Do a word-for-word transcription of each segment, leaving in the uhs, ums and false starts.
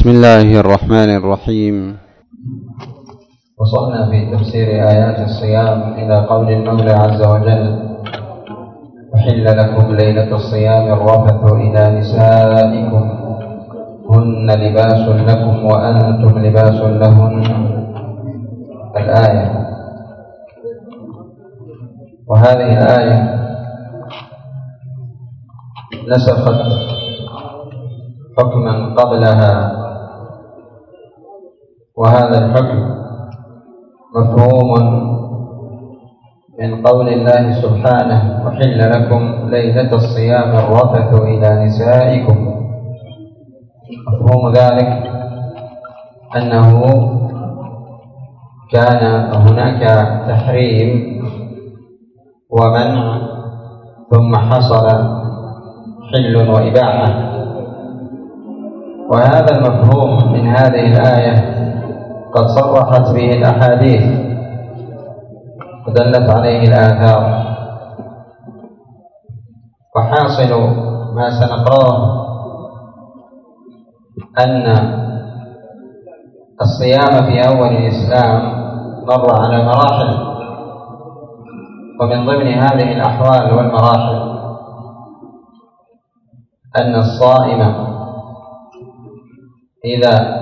بسم الله الرحمن الرحيم. وصلنا في تفسير آيات الصيام إلى قول المولى عز وجل: أحل لكم ليلة الصيام الرفث إلى نسائكم هن لباس لكم وأنتم لباس لهن. الآية. وهذه الآية نسخت حكما قبلها، وهذا الحكم مفهوم من قول الله سبحانه: أحل لكم ليلة الصيام الرفث إلى نسائكم. مفهوم ذلك أنه كان هناك تحريم ومنع ثم حصل حل وإباحة، وهذا المفهوم من هذه الآية قد صرحت به الأحاديث ودلت عليه الآثار. وحاصل ما سنقرأه أن الصيام في أول الإسلام مر على مراحل، ومن ضمن هذه الأحوال والمراحل أن الصائم إذا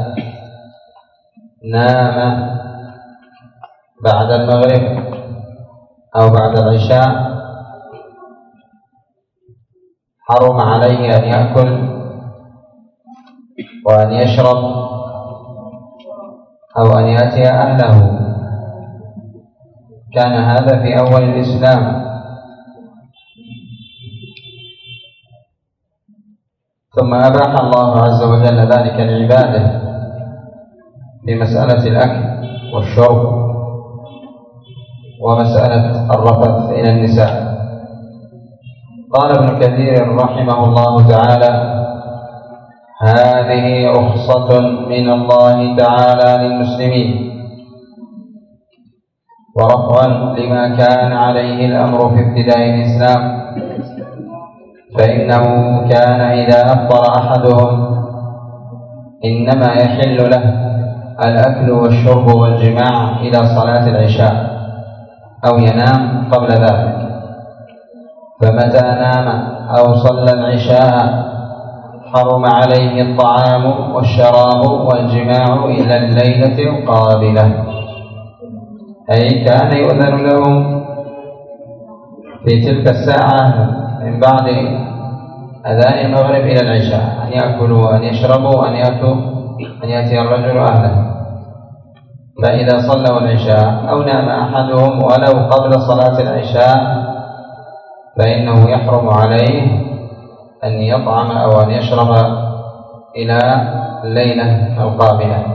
نام بعد المغرب أو بعد العشاء حرم عليه أن يأكل وأن يشرب أو أن يأتي أهله. كان هذا في أول الإسلام، ثم أباح الله عز وجل ذلك لعباده في مسألة الأكل والشرب ومسألة الرفث إلى النساء. قال ابن كثير رحمه الله تعالى: هذه رخصة من الله تعالى للمسلمين ورفعا لما كان عليه الأمر في ابتداء الإسلام، فإنه كان إذا أفطر أحدهم إنما يحل له الأكل والشرب والجماع إلى صلاة العشاء أو ينام قبل ذلك، فمتى نام أو صلى العشاء حرم عليه الطعام والشراب والجماع إلى الليلة القابلة، أي كان يؤذن لهم في تلك الساعة من بعد أذان المغرب إلى العشاء أن يأكلوا وأن يشربوا وأن يأتوا أن يأتي الرجل أهله. فإذا صلوا العشاء أو نام أحدهم ولو قبل صلاة العشاء فإنه يحرم عليه أن يطعم أو أن يشرب إلى الليلة القابلة.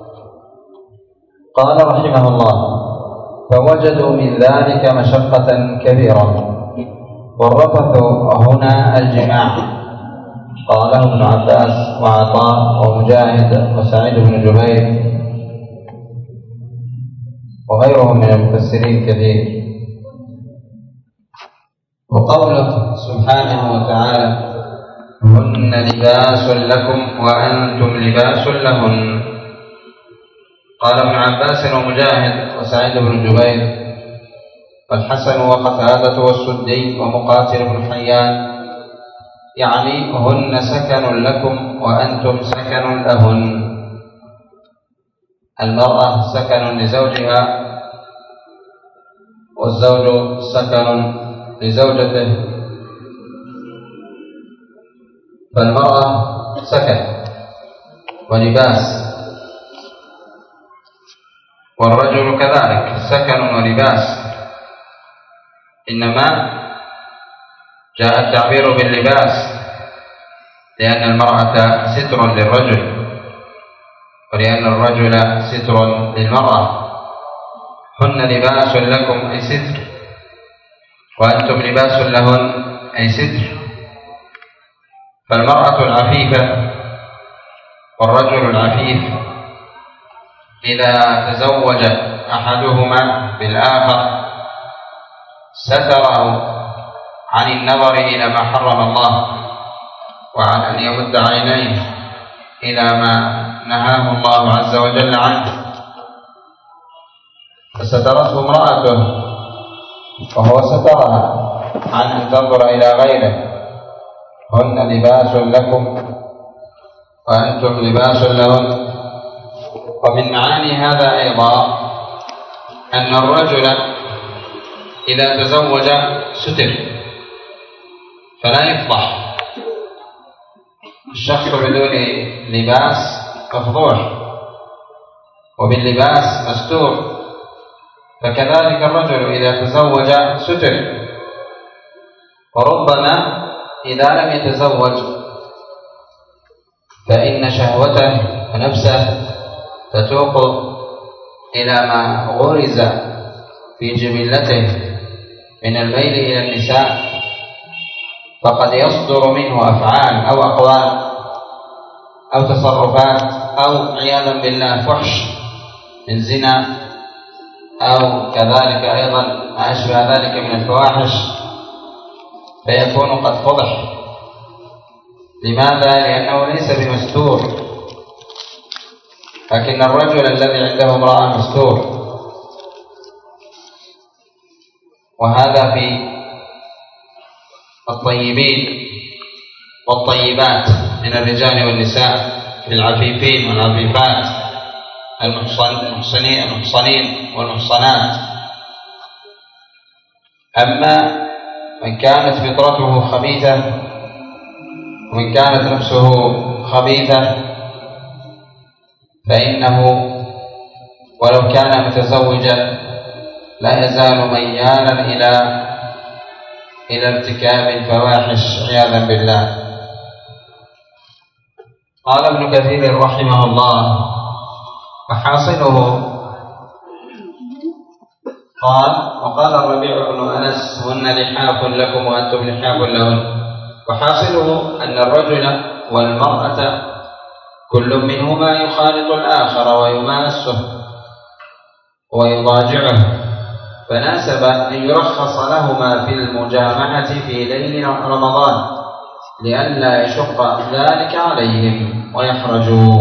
قال رحمه الله: فوجدوا من ذلك مشقة كبيرة، والرفث هنا الجماع. قاله ابن عباس وعطاء ومجاهد وسعيد بن جبير وغيرهم من المفسرين كثير. وقوله سبحانه وتعالى: هن لباس لكم وأنتم لباس لهن. قال ابن عباس ومجاهد وسعيد بن جبير والحسن وقتادة والسدي ومقاتل بن حيان، يعني هن سكن لكم وأنتم سكن لهن. المرأة سكن لزوجها والزوج سكن لزوجته، فالمرأة سكن ولباس، والرجل كذلك سكن ولباس، إنما جاء التعبير باللباس لأن المرأة ستر للرجل ولأن الرجل ستر للمرأة. هن لباس لكم أي ستر، وأنتم لباس لهن أي ستر. فالمرأة العفيفة والرجل العفيف إذا تزوج أحدهما بالآخر ستره عن النظر إلى ما حرم الله وعن أن يمد عينيه إلى ما نهاه الله عز وجل عنه، فسترته امرأته وهو سترها عن أن تنظر إلى غيره. هن لباس لكم وأنتم لباس لهن. ومن معاني هذا أيضا أن الرجل إذا تزوج ستر فلا يفضح. الشخص بدون لباس مفضوح وباللباس مستور، فكذلك الرجل إذا تزوج ستر. وربما إذا لم يتزوج فإن شهوته ونفسه تتوق إلى ما غرز في جبلته من الميل إلى النساء، فقد يصدر منه أفعال أو أقوال أو تصرفات أو عياذا بالله فحش من زنا أو كذلك أيضا ما أشبه ذلك من الفواحش، فيكون قد فضح. لماذا؟ لأنه ليس بمستور، لكن الرجل الذي عنده امرأة مستور. وهذا في الطيبين والطيبات من الرجال والنساء، في العفيفين والعفيفات، المحصنين المحصنين والمحصنات. أما من كانت فطرته خبيثة ومن كانت نفسه خبيثة فإنه ولو كان متزوجا لا يزال ميالا إلى إلى ارتكاب الفواحش عياذا بالله. قال ابن كثير رحمه الله: فحاصله قال: وقال الربيع بن أنس: هن لحاف لكم وأنتم لحاف لهن. وحاصله أن الرجل والمرأة كل منهما يخالط الآخر ويماسه ويضاجعه، فناسب أن يرخص لهما في المجامعة في ليل رمضان لئلا يشق ذلك عليهم ويحرجوا.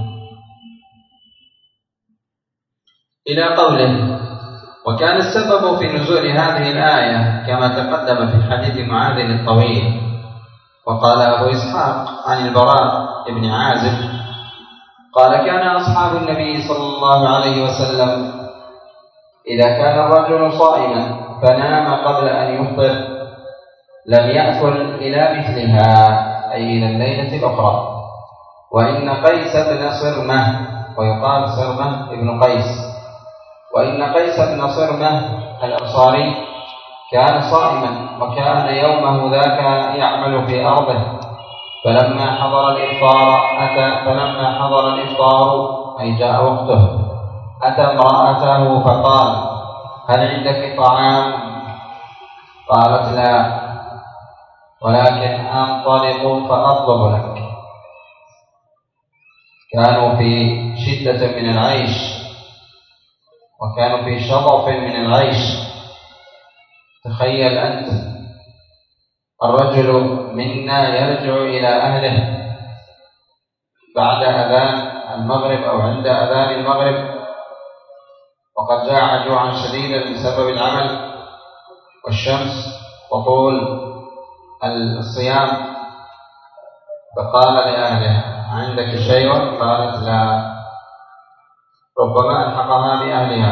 إلى قوله: وكان السبب في نزول هذه الآية كما تقدم في حديث معاذ الطويل. وقال أبو إسحاق عن البراء بن عازب قال: كان أصحاب النبي صلى الله عليه وسلم إذا كان الرجل صائما فنام قبل أن يفطر لم يأكل إلى مثلها، أي إلى الليلة الأخرى. وإن قيس بن صرمة، ويقال صرمة ابن قيس، وإن قيس بن صرمة الأنصاري كان صائما وكان يومه ذاك يعمل في أرضه، فلما حضر الإفطار أتى فلما حضر الإفطار أي جاء وقته أتى امرأته فقال: هل عندك طعام؟ قالت: لا، ولكن أنطلق فأطلب لك. كانوا في شدة من العيش وكانوا في شظف من العيش. تخيل أنت الرجل منا يرجع إلى أهله بعد أذان المغرب أو عند أذان المغرب وقد جاع جوعا شديدا بسبب العمل والشمس وطول الصيام، فقال لأهله: عندك شيء؟ قالت: لا. ربما ألحقها بأهلها،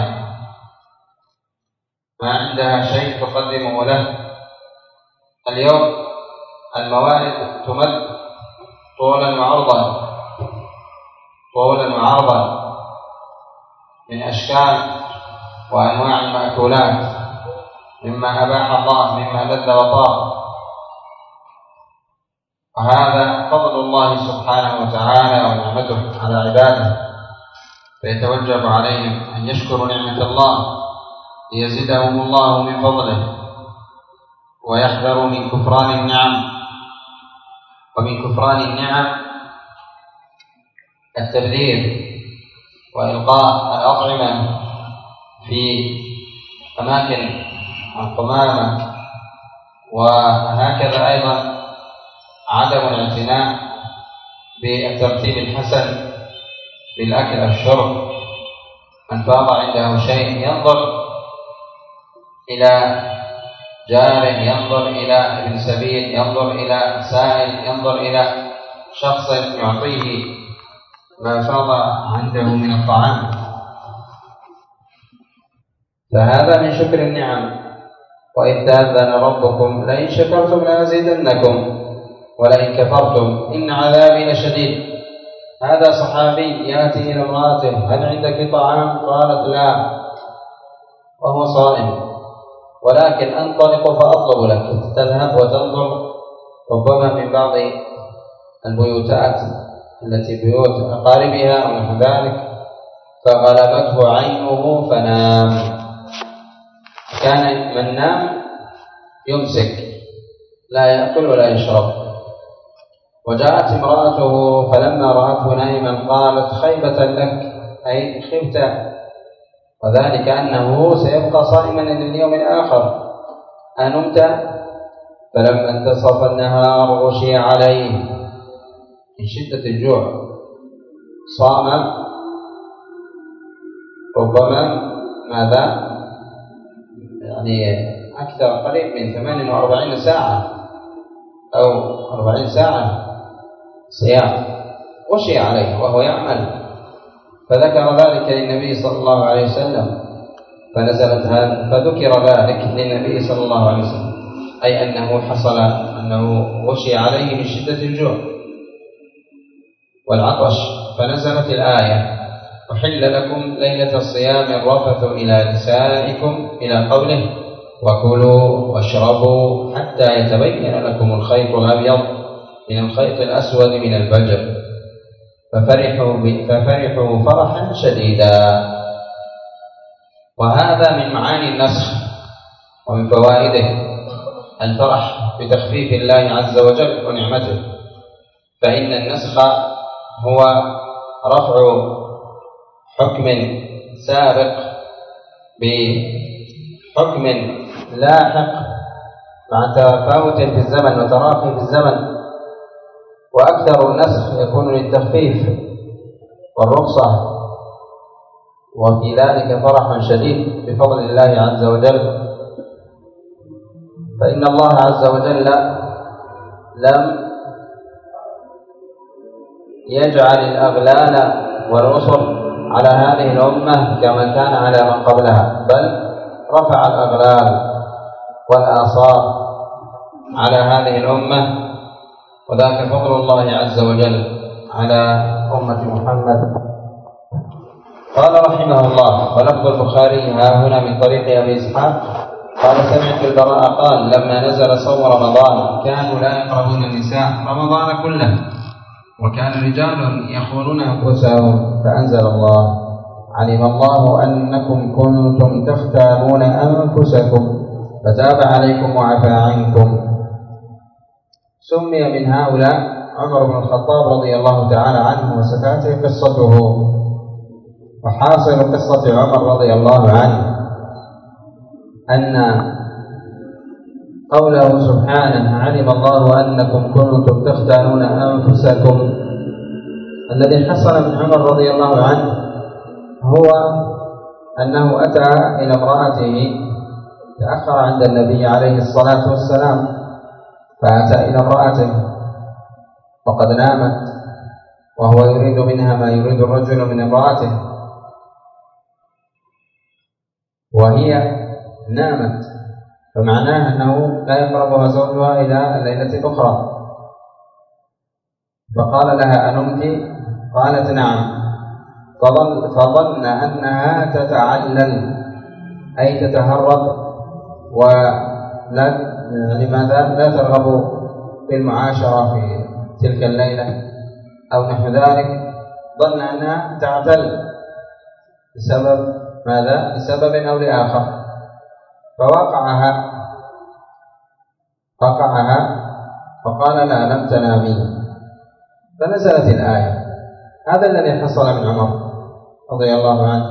ما عندها شيء تقدمه له. اليوم الموائد تمد طولا وعرضا طولا وعرضا من أشكال وأنواع المأكولات مما أباح الله مما لذ وطاب، وهذا فضل الله سبحانه وتعالى ونعمته على عباده، فيتوجب عليهم أن يشكروا نعمة الله ليزيدهم الله من فضله، ويحذروا من كفران النعم. ومن كفران النعم التبذير وإلقاء الأطعمة في أماكن القمامة، وهكذا أيضا عدم الاعتناء بالترتيب الحسن بالأكل والشرب. من فاض عنده شيء ينظر إلى جار، ينظر إلى ابن سبيل، ينظر إلى سائل، ينظر إلى شخص يعطيه ما فاض عنده من الطعام، فهذا من شكر النعم. وإذ تأذن ربكم لئن شكرتم لأزيدنكم ولئن كفرتم إن عذابي لشديد. هذا صحابي يأتي إلى امرأته: هل عندك طعام؟ قالت: لا، وهو صائم، ولكن أنطلق فأطلب لك. تذهب وتنظر ربما من بعض البيوتات التي بيوت أقاربها أو نحو ذلك، فغلبته عينه فنام. كان من نام يمسك لا يأكل ولا يشرب. وجاءت امرأته فلما رأته نائما قالت: خيبة لك، أي خبت، وذلك أنه سيبقى صائما إلى اليوم الآخر. أنمت؟ فلما انتصف النهار غشي عليه من شدة الجوع، صام ربما ماذا يعني أكثر قريب من ثمان وأربعين ساعة أو أربعين ساعة صيام، غشي عليه وهو يعمل، فذكر ذلك للنبي صلى الله عليه وسلم، فنزلت هذا فذكر ذلك للنبي صلى الله عليه وسلم، أي أنه حصل أنه غشي عليه من شدة الجوع والعطش، فنزلت الآية: أحل لكم ليلة الصيام الرفث إلى نسائكم، إلى قوله: وكلوا واشربوا حتى يتبين لكم الخيط الأبيض من الخيط الأسود من الفجر. ففرحوا ففرحوا فرحا شديدا. وهذا من معاني النسخ ومن فوائده الفرح بتخفيف الله عز وجل ونعمته، فإن النسخ هو رفع حكم سابق بحكم لاحق مع تفاوت في الزمن وتراخي في الزمن، وأكثر النسخ يكون للتخفيف والرخصة، وفي ذلك فرح شديد بفضل الله عز وجل. فإن الله عز وجل لم يجعل الأغلال والرسل على هذه الأمة كما كان على من قبلها، بل رفع الأغلال والآثار على هذه الأمة، وذاك فضل الله عز وجل على أمة محمد. قال رحمه الله: ولفظ البخاري ها هنا من طريق أبي إسحاق قال: سمعت البراء قال: لما نزل صوم رمضان كانوا لا يقربون النساء رمضان كله، وكان رجال يخونون أنفسهم، فأنزل الله: علم الله أنكم كنتم تختانون أنفسكم فتاب عليكم وعفى عنكم. سمي من هؤلاء عمر بن الخطاب رضي الله تعالى عنه، وستأتي قصته. وحاصل قصة عمر رضي الله عنه أن قوله سبحانه: علم الله أنكم كنتم تختانون أنفسكم، الذي حصل من عمر رضي الله عنه هو أنه أتى إلى امرأته، تأخر عند النبي عليه الصلاة والسلام، فأتى إلى امرأته وقد نامت، وهو يريد منها ما يريد الرجل من امرأته، وهي نامت، فمعناه أنه لا يقربها زوجها إلى الليلة الأخرى. فقال لها: أنمت؟ قالت: نعم. فظن, فظن أنها تتعلل، أي تتهرب، ولا لماذا لا ترغب في المعاشرة في تلك الليلة أو نحو ذلك، ظن أنها تعتل بسبب ماذا؟ بسبب أو لآخر، فوقعها وقعها فقال: لا، لم تنامي. فنزلت الآية. هذا الذي حصل من عمر رضي الله عنه.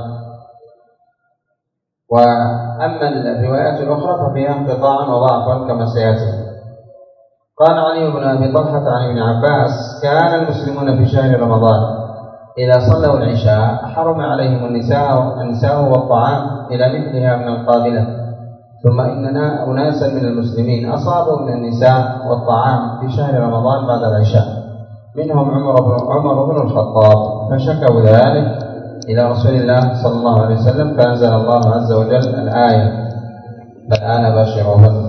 وأما الروايات الأخرى ففيها انقطاع وضعف كما سيأتي. قال علي بن أبي طلحة عن ابن عباس: كان المسلمون في شهر رمضان إذا صلوا العشاء حرم عليهم النساء النساء والطعام إلى مثلها من القابلة، ثم إننا أناسا من المسلمين أصابوا من النساء والطعام في شهر رمضان بعد العشاء، منهم عمر بن عمر بن الخطاب، فشكوا ذلك إلى رسول الله صلى الله عليه وسلم، فأنزل الله عز وجل الآية: فالآن باشروهن.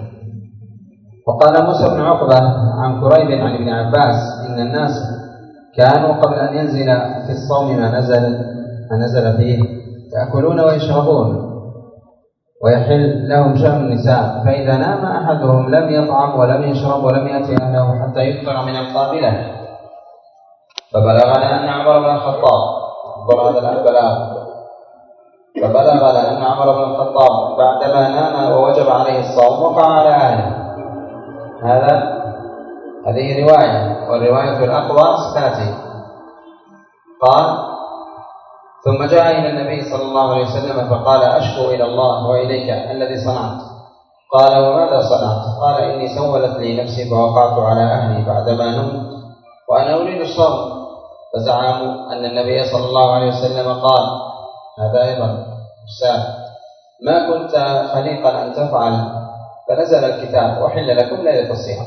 وقال موسى بن عقبة عن كريب عن ابن عباس: إن الناس كانوا قبل أن ينزل في الصوم ما نزل ما نزل فيه يأكلون ويشربون ويحل لهم شأن النساء، فإذا نام أحدهم لم يطعم ولم يشرب ولم يأتي أهله حتى يفطر من القابلة. فبلغنا أن عمر بن الخطاب انظر هذا الآن بلاغ فبلغنا أن عمر بن الخطاب بعدما نام ووجب عليه الصوم وقع على أهله. هذا هذه رواية، والرواية الأقوى ستأتي. قال: ثم جاء إلى النبي صلى الله عليه وسلم فقال: أشكو إلى الله وإليك الذي صنعت. قال: وماذا صنعت؟ قال: إني سولت لي نفسي فوقعت على أهلي بعدما نمت وأنا أريد الصوم. فزعموا أن النبي صلى الله عليه وسلم قال: هذا أيضا إرسال: ما كنت خليقا أن تفعل، فنزل الكتاب: وحل لكم ليلة الصيام.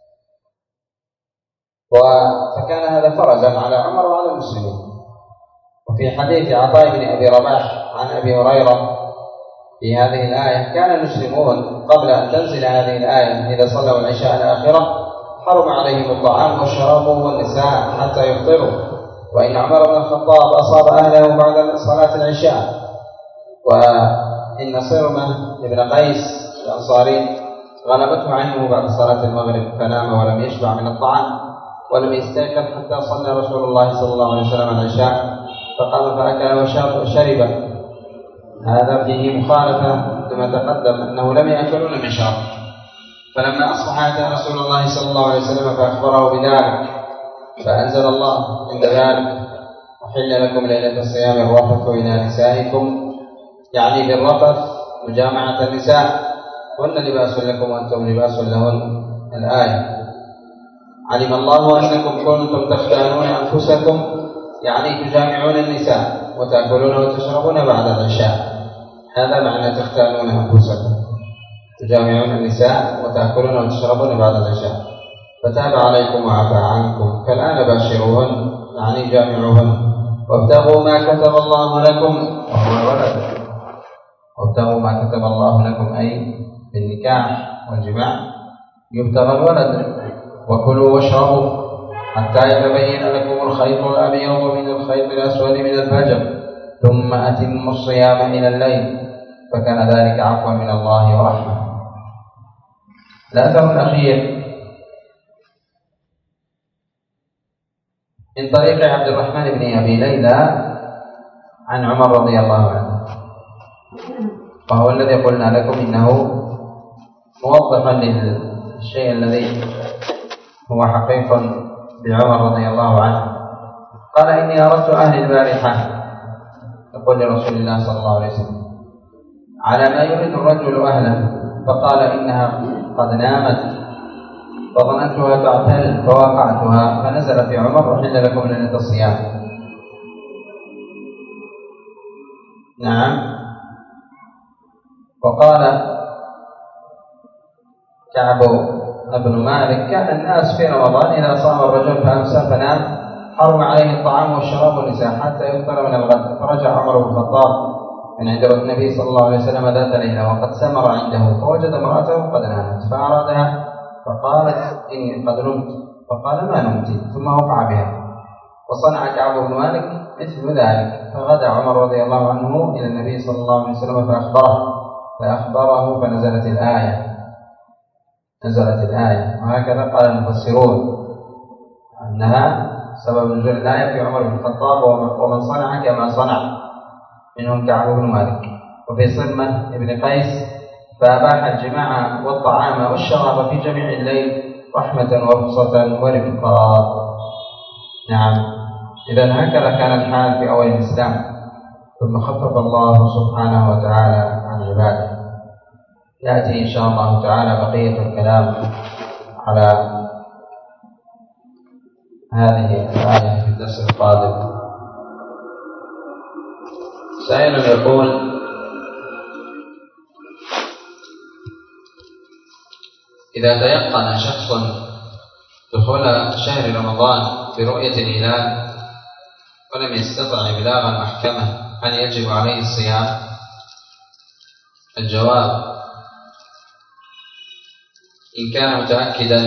فكان هذا فرجا على عمر وعلى المسلمين. وفي حديث عطاء بن أبي رباح عن أبي هريرة في هذه الآية: كان المسلمون قبل أن تنزل هذه الآية إذا صلوا العشاء الآخرة حرم عليهم الطعام والشراب والنساء حتى يفطروا، وإن عمر بن الخطاب أصاب أهله بعد صلاة العشاء. وإن صرمة بن قيس الأنصاري غلبته عينه بعد صلاة المغرب فنام ولم يشبع من الطعام ولم يستيقظ حتى صلى رسول الله صلى الله عليه وسلم العشاء، فقام فأكل وشرب. هذا فيه مخالفة لما تقدم أنه لم يأكل ولم يشرب. فلما أصبح أتى رسول الله صلى الله عليه وسلم فأخبره بذلك، فأنزل الله عند ذلك: وحل لكم ليلة الصيام الرفث إلى نسائكم، يعني بالرفث مجامعة النساء، هن لباس لكم وأنتم لباس لهن. الآية: علم الله أنكم كنتم تختانون أنفسكم، يعني تجامعون النساء وتأكلون وتشربون بعد العشاء. هذا معنى تختانون أنفسكم، تجامعون النساء وتأكلون وتشربون بعد العشاء. فتاب عليكم وعفى عنكم، فالآن باشروهن، يعني جامعوهن، وابتغوا ما كتب الله لكم، وهو الولد. وابتغوا ما كتب الله لكم أي بالنكاح والجماع يبتغى الولد. وكلوا واشربوا حتى يتبين لكم الخيط الأبيض من الخيط الأسود من الفجر، ثم أتموا الصيام إلى الليل، فكان ذلك عفوا من الله ورحمة. الأثر الأخير من طريق عبد الرحمن بن أبي ليلى عن عمر رضي الله عنه، وهو الذي قلنا لكم إنه موضحا للشيء الذي هو حقيق بعمر رضي الله عنه. قال: إني أردت أهلي البارحة، يقول لرسول الله صلى الله عليه وسلم، على ما يريد الرجل أهله، فقال: إنها قد نامت فظننتها تعتل فوقعتها، فنزل في عمر: وحل لكم ليلة الصيام. نعم. وقال كعب بن مالك: كان الناس في رمضان إذا صام الرجل فأمسى فنام حرم عليه الطعام والشراب والنساء حتى يفطر من الغد. فرجع عمر بن الخطاب من عند النبي صلى الله عليه وسلم ذات ليلة وقد سمر عنده، فوجد امرأته قد نامت فأرادها، فقالت: إني قد نمت. فقال: ما نمت، ثم وقع بها. وصنع كعب بن مالك مثل ذلك، فغدا عمر رضي الله عنه إلى النبي صلى الله عليه وسلم فأخبره فأخبره فنزلت الآية نزلت الآية وهكذا قال المفسرون أنها سبب نزول الآية في عمر بن الخطاب ومن صنع كما صنع، منهم كعب بن مالك. وفي صرمة ابن قيس: فأباح الجماع والطعام والشراب في جميع الليل رحمة ورخصة ورفقا. نعم. إذن هكذا كان الحال في أول الإسلام، ثم خفف الله سبحانه وتعالى عن عباده. يأتي إن شاء الله تعالى بقية الكلام على هذه الآية في الدرس القادم. سائل يقول: إذا تيقن شخص دخول شهر رمضان برؤية الهلال ولم يستطع إبلاغ المحكمة، هل يجب عليه الصيام؟ الجواب: إن كان متأكدا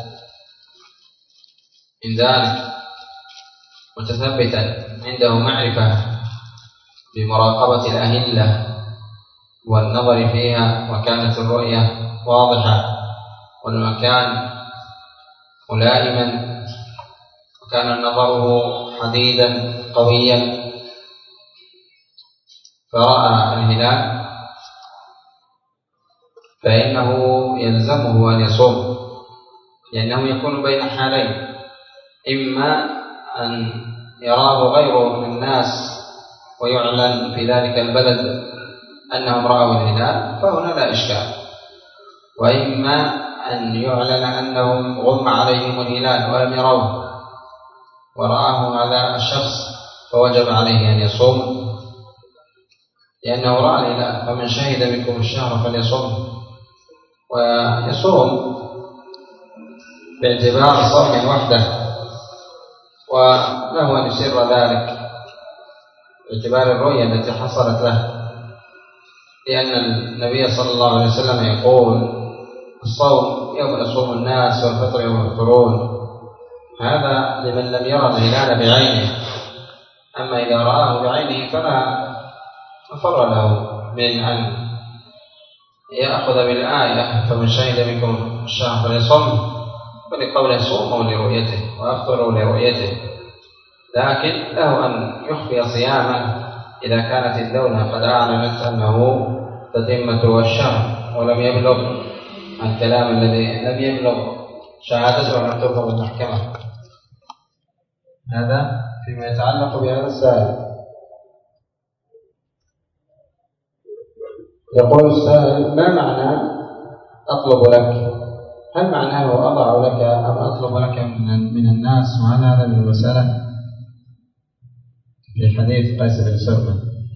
من ذلك متثبتا عنده معرفة بمراقبة الأهلة والنظر فيها، وكانت الرؤية واضحة والمكان ملائما وكان نظره حديدا قويا فرأى الهلال، فإنه يلزمه أن يصوم، لأنه يكون بين حالين: إما أن يراه غيره من الناس ويعلن في ذلك البلد أنهم رأوا الهلال فهنا لا إشكال، وإما أن يعلن أنهم غم عليهم الهلال ولم يروه ورآه هذا الشخص فوجب عليه أن يصوم، لأنه رأى الهلال. فمن شهد منكم الشهر فليصوم، ويصوم باعتبار صوم وحده، وله أن يسر ذلك باعتبار الرؤية التي حصلت له، لأن النبي صلى الله عليه وسلم يقول: الصوم يوم يصوم الناس والفطر يوم يفطرون. هذا لمن لم يرى الهلال بعينه، أما إذا رآه بعينه فلا مفر له من أن يأخذ بالآية: فمن شهد منكم الشهر فليصم، ولقوله صوموا لرؤيته وأفطروا لرؤيته، لكن له أن يخفي صيامه إذا كانت الدولة قد أعلنت أنه تتمة الشهر ولم يبلغ الكلام الذي لم يبلغ شهادته مكتوبة بالمحكمة. هذا فيما يتعلق بهذا السائل. يقول السائل: ما معنى أطلب لك؟ هل معناه أضع لك أم أطلب لك من الناس؟ وهل هذا من المسألة في حديث قيس بن سرمة: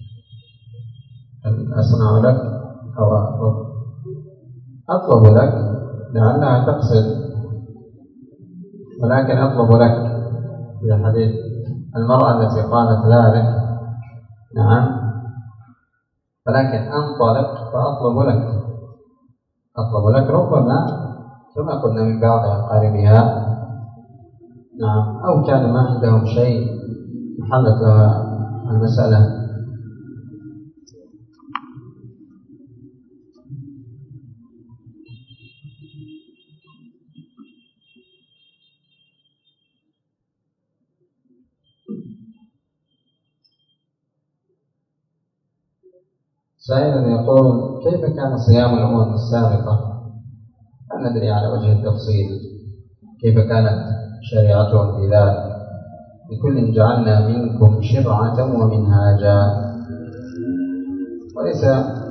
هل أصنع لك أو أطلب؟ أطلب لك لعلها تقصد، ولكن أطلب لك في حديث المرأة التي قالت ذلك نعم، ولكن أنطلق فأطلب لك. أطلب لك ربما كما قلنا من بعض أقاربها نعم، أو كان ما عندهم شيء محلت لها المسألة. سائل يقول: كيف كان صيام الأمم السابقة؟ لا ندري على وجه التفصيل كيف كانت شريعتهم في ذلك. لكل جعلنا منكم شرعة ومنهاجا، وليس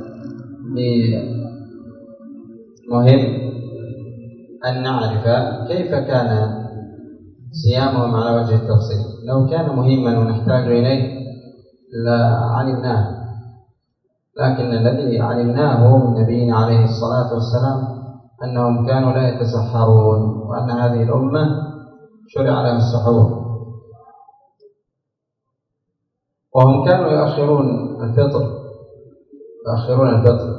بمهم أن نعرف كيف كان صيامهم على وجه التفصيل. لو كان مهما ونحتاج إليه لعلمناه، لكن الذي علمناه من نبينا عليه الصلاة والسلام أنهم كانوا لا يتسحرون، وأن هذه الأمة شرع لها السحور، وهم كانوا يؤخرون الفطر يؤخرون الفطر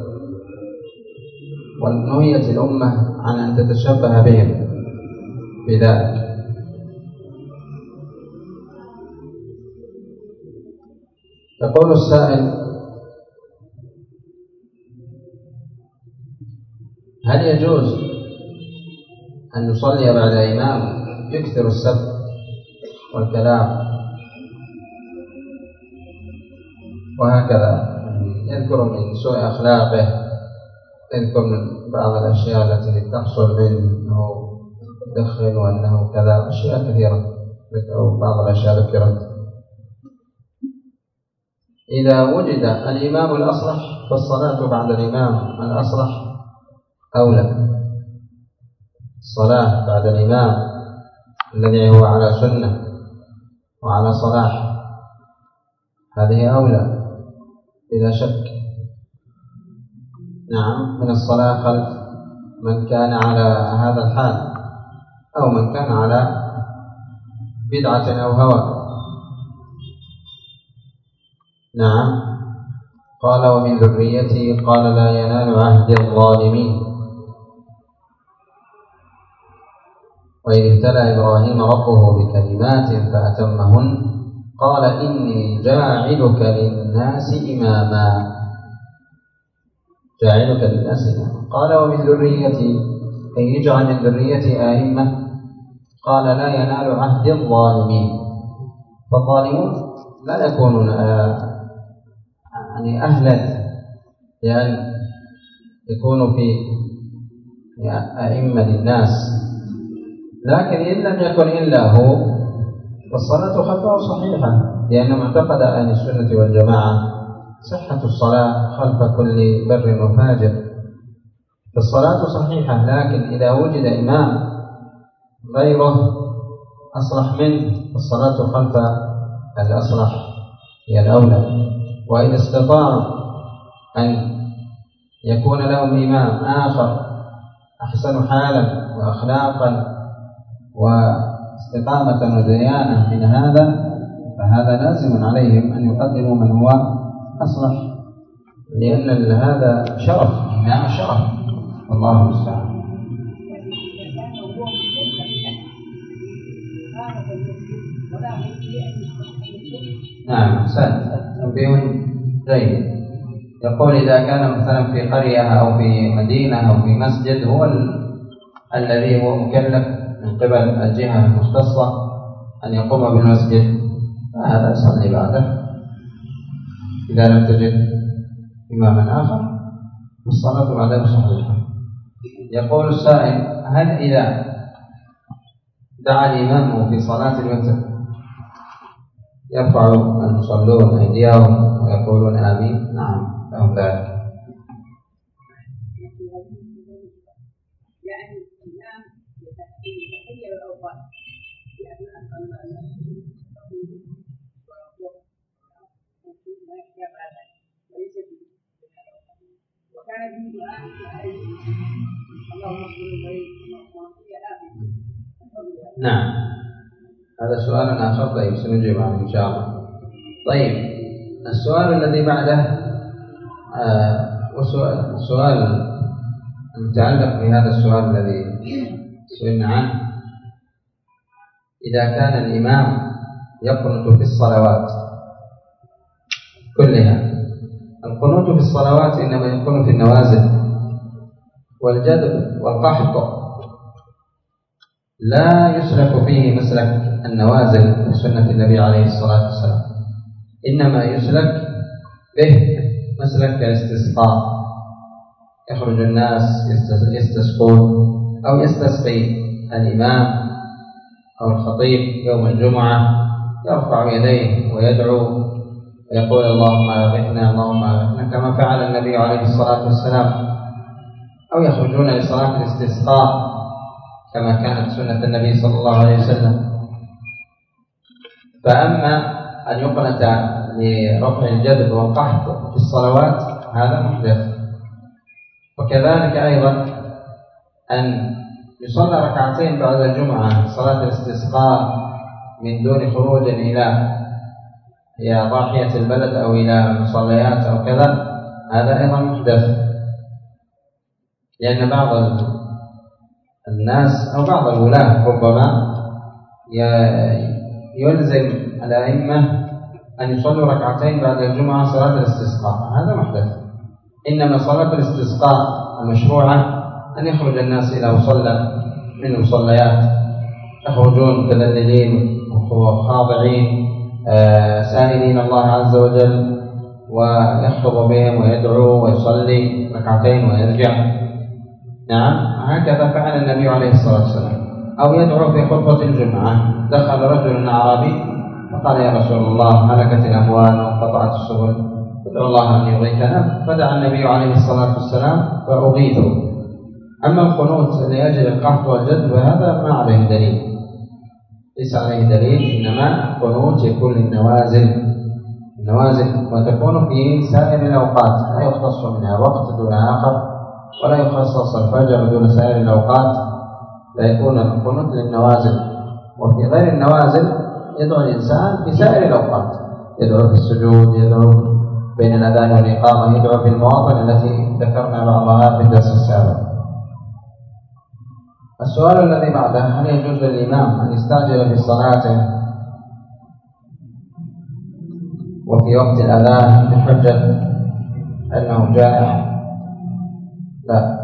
ونهيت الأمة عن أن تتشبه بهم بذلك. يقول السائل: هل يجوز أن نصلي بعد إمام يكثر السب والكلام وهكذا، يذكر من سوء أخلاقه، يذكر من بعض الأشياء التي تحصل منه يدخن وأنه كذا، أشياء كثيرة أو بعض الأشياء ذكرت. إذا وجد الإمام الأصلح فالصلاة بعد الإمام الأصلح أولى، الصلاة بعد الإمام الذي هو على سنة وعلى صلاح هذه أولى بلا شك، نعم، من الصلاة خلف من كان على هذا الحال أو من كان على بدعة أو هوى. نعم. قال ومن ذريتي، قال لا ينال عهد الظالمين. وإذ ابتلى إبراهيم ربه بكلمات فأتمهن قال إني جاعلك للناس إماما. جاعلك للناس إماما. قال ومن ذريتي أي اجعل من ذريتي أئمة. قال لا ينال عهد الظالمين. فالظالمون لا يكونون يعني أهلا لأن يكونوا في أئمة للناس، لكن إن لم يكن إلا هو فالصلاة خلفه صحيحة، لأن معتقد أهل السنة والجماعة صحة الصلاة خلف كل بر وفاجر، فالصلاة صحيحة. لكن إذا وجد إمام غيره أصلح منه فالصلاة خلف الأصلح هي الأولى. وإذا استطاعوا أن يكون لهم إمام آخر أحسن حالا وأخلاقا واستقامة وديانة من هذا، فهذا لازم عليهم أن يقدموا من هو أصلح، لأن هذا شرف، إمام شرف، والله المستعان. نعم، أحسنت، تنبيه جيد. يقول إذا كان مثلا في قرية أو في مدينة أو في مسجد هو ال... الذي هو مكلف من قبل الجهة المختصة أن يقوم بالمسجد، فهذا يصلي بعده إذا لم تجد إماما آخر، والصلاة بعده صحيحة. يقول السائل هل إذا دعا الإمام في صلاة الوتر يرفع المصلون أيديهم ويقولون آمين؟ نعم، لهم ذلك. نعم، هذا سؤال آخر، طيب سنجيب عنه إن شاء الله. طيب، السؤال الذي بعده آه وسؤال سؤال متعلق بهذا السؤال الذي سئلنا عنه. إذا كان الإمام يقنط في الصلوات كلها، القنوت في الصلوات إنما يكون في النوازل والجدب والقحط، لا يسلك فيه مسلك النوازل في سنة النبي عليه الصلاة والسلام، إنما يسلك به مسلك الاستسقاء، يخرج الناس يستسقون أو يستسقي الإمام أو الخطيب يوم الجمعة، يرفع يديه ويدعو ويقول اللهم أغثنا اللهم أغثنا كما فعل النبي عليه الصلاة والسلام، أو يخرجون لصلاة الاستسقاء كما كانت سنة النبي صلى الله عليه وسلم. فأما أن يقنت لرفع الجدب والقحط في الصلوات هذا محدث. وكذلك أيضا أن يصلى ركعتين بعد الجمعة صلاة الاستسقاء من دون خروج إلى إلى ضاحية البلد أو إلى مصليات أو كذا، هذا أيضا محدث، لأن بعض الناس أو بعض الولاة ربما يلزم الأئمة أن يصلوا ركعتين بعد الجمعة صلاة الاستسقاء، هذا محدث. إنما صلاة الاستسقاء المشروعة أن يخرج الناس إلى مصلى من المصليات، يخرجون متذللين وخاضعين سائلين الله عز وجل، ويخطب بهم ويدعو ويصلي ركعتين ويرجع. نعم، هكذا فعل النبي عليه الصلاة والسلام. أو يدعو في خطبة الجمعة، دخل رجل أعرابي فقال يا رسول الله هلكت الأموال وانقطعت السبل، ادعو الله أن يغيثنا، فدعا النبي عليه الصلاة والسلام فأغيثوا. أما القنوت لأجل القحط والجد فهذا ما عليه دليل، ليس عليه دليل، إنما القنوت يكون للنوازل، النوازل وتكون في سائر الأوقات، لا يختص منها وقت دون آخر، ولا يخصص الفجر دون سائر الأوقات، لا يكون القنوت للنوازل. وفي غير النوازل يدعو الإنسان في سائر الأوقات، يدعو في السجود، يدعو بين الأذان والإقامة، يدعو في المواطن التي ذكرنا بعضها في الدرس السابق. السؤال الذي بعده: هل يجوز للإمام أن يستعجل في صلاته وفي وقت الأذان بحجة أنه جائع؟ لا،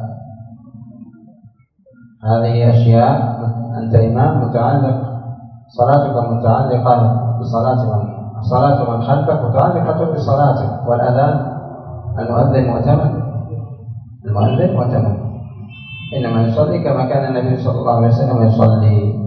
هذه أشياء. أنت إمام متعلق، صلاتك متعلقة بصلاة من صلاة من خلفك متعلقة بصلاتك، والأذان المؤذن مؤتمن، المؤذن مؤتمن، إنما يصلي كما كان النبي صلى الله عليه وسلم يصلي.